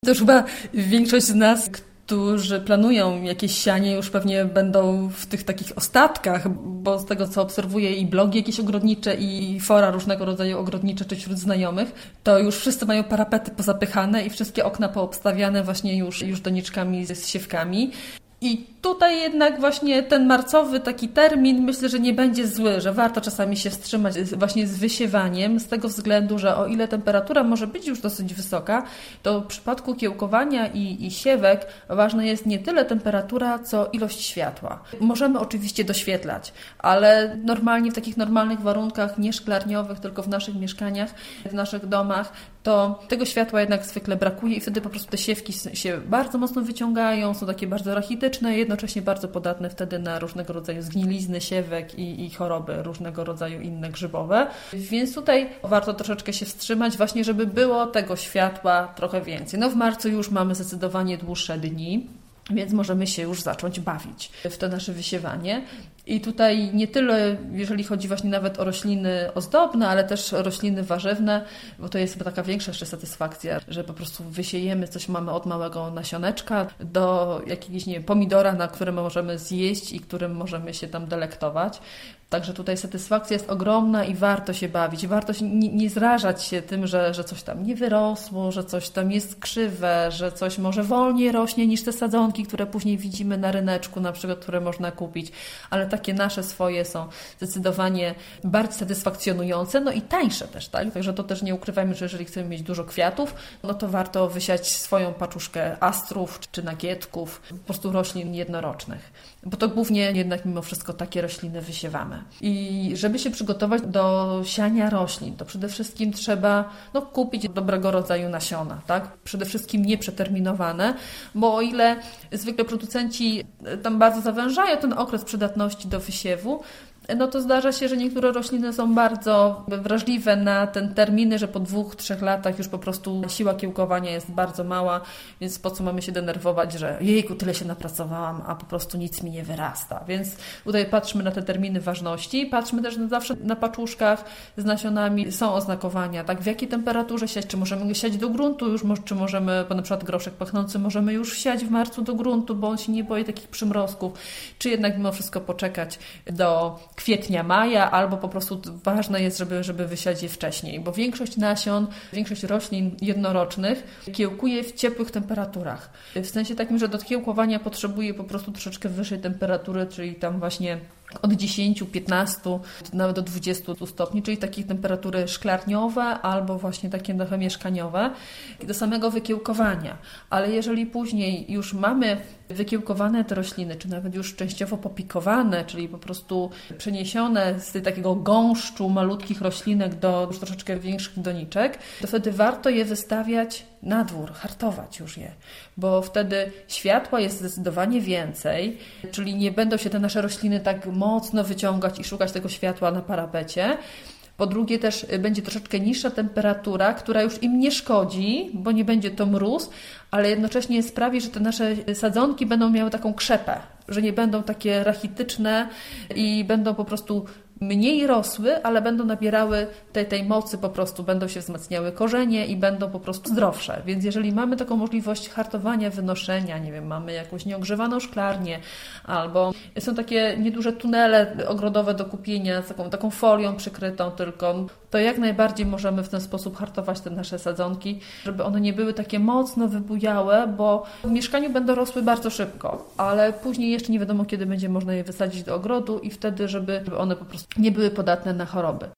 To już chyba większość z nas, którzy planują jakieś sianie, już pewnie będą w tych takich ostatkach, bo z tego, co obserwuję i blogi jakieś ogrodnicze i fora różnego rodzaju ogrodnicze, czy wśród znajomych, to już wszyscy mają parapety pozapychane i wszystkie okna poobstawiane właśnie już doniczkami z siewkami. I tutaj jednak właśnie ten marcowy taki termin myślę, że nie będzie zły, że warto czasami się wstrzymać właśnie z wysiewaniem, z tego względu, że o ile temperatura może być już dosyć wysoka, to w przypadku kiełkowania i siewek ważna jest nie tyle temperatura, co ilość światła. Możemy oczywiście doświetlać, ale normalnie w takich normalnych warunkach, nie szklarniowych, tylko w naszych mieszkaniach, w naszych domach, to tego światła jednak zwykle brakuje i wtedy po prostu te siewki się bardzo mocno wyciągają, są takie bardzo rachityczne, jednocześnie bardzo podatne wtedy na różnego rodzaju zgnilizny siewek i choroby różnego rodzaju inne grzybowe. Więc tutaj warto troszeczkę się wstrzymać właśnie, żeby było tego światła trochę więcej. No w marcu już mamy zdecydowanie dłuższe dni, więc możemy się już zacząć bawić w to nasze wysiewanie. I tutaj nie tyle, jeżeli chodzi właśnie nawet o rośliny ozdobne, ale też o rośliny warzywne, bo to jest chyba taka większa jeszcze satysfakcja, że po prostu wysiejemy coś, mamy od małego nasioneczka do jakiegoś, nie wiem, pomidora, na którym możemy zjeść i którym możemy się tam delektować. Także tutaj satysfakcja jest ogromna i warto się bawić. Warto się nie zrażać się tym, że coś tam nie wyrosło, że coś tam jest krzywe, że coś może wolniej rośnie niż te sadzonki, które później widzimy na ryneczku, na przykład, które można kupić. Ale takie nasze swoje są zdecydowanie bardziej satysfakcjonujące, no i tańsze też, tak? Także to też nie ukrywajmy, że jeżeli chcemy mieć dużo kwiatów, no to warto wysiać swoją paczuszkę astrów czy nagietków, po prostu roślin jednorocznych. Bo to głównie jednak mimo wszystko takie rośliny wysiewamy. I żeby się przygotować do siania roślin, to przede wszystkim trzeba kupić dobrego rodzaju nasiona, tak? Przede wszystkim nieprzeterminowane, bo o ile zwykle producenci tam bardzo zawężają ten okres przydatności do wysiewu, no to zdarza się, że niektóre rośliny są bardzo wrażliwe na ten terminy, że po 2-3 latach już po prostu siła kiełkowania jest bardzo mała, więc po co mamy się denerwować, że jejku, tyle się napracowałam, a po prostu nic mi nie wyrasta. Więc tutaj patrzmy na te terminy ważności, patrzmy też zawsze na paczuszkach z nasionami, są oznakowania, tak, w jakiej temperaturze siać, czy możemy go siać do gruntu już, czy możemy, bo na przykład groszek pachnący możemy już siać w marcu do gruntu, bo on się nie boi takich przymrozków, czy jednak mimo wszystko poczekać do kwietnia, maja, albo po prostu ważne jest, żeby wysiać je wcześniej, bo większość nasion, większość roślin jednorocznych kiełkuje w ciepłych temperaturach. W sensie takim, że do kiełkowania potrzebuje po prostu troszeczkę wyższej temperatury, czyli tam właśnie od 10, 15, nawet do 20 stopni, czyli takie temperatury szklarniowe albo właśnie takie trochę mieszkaniowe do samego wykiełkowania. Ale jeżeli później już mamy wykiełkowane te rośliny, czy nawet już częściowo popikowane, czyli po prostu przeniesione z takiego gąszczu malutkich roślinek do już troszeczkę większych doniczek, to wtedy warto je wystawiać na dwór, hartować już je, bo wtedy światła jest zdecydowanie więcej, czyli nie będą się te nasze rośliny tak mocno wyciągać i szukać tego światła na parapecie. Po drugie też będzie troszeczkę niższa temperatura, która już im nie szkodzi, bo nie będzie to mróz, ale jednocześnie sprawi, że te nasze sadzonki będą miały taką krzepę, że nie będą takie rachityczne i będą po prostu mniej rosły, ale będą nabierały tej mocy, po prostu będą się wzmacniały korzenie i będą po prostu zdrowsze. Więc jeżeli mamy taką możliwość hartowania, wynoszenia, nie wiem, mamy jakąś nieogrzewaną szklarnię albo są takie nieduże tunele ogrodowe do kupienia z taką folią przykrytą tylko, to jak najbardziej możemy w ten sposób hartować te nasze sadzonki, żeby one nie były takie mocno wybujałe, bo w mieszkaniu będą rosły bardzo szybko, ale później jeszcze nie wiadomo, kiedy będzie można je wysadzić do ogrodu i wtedy, żeby one po prostu nie były podatne na choroby.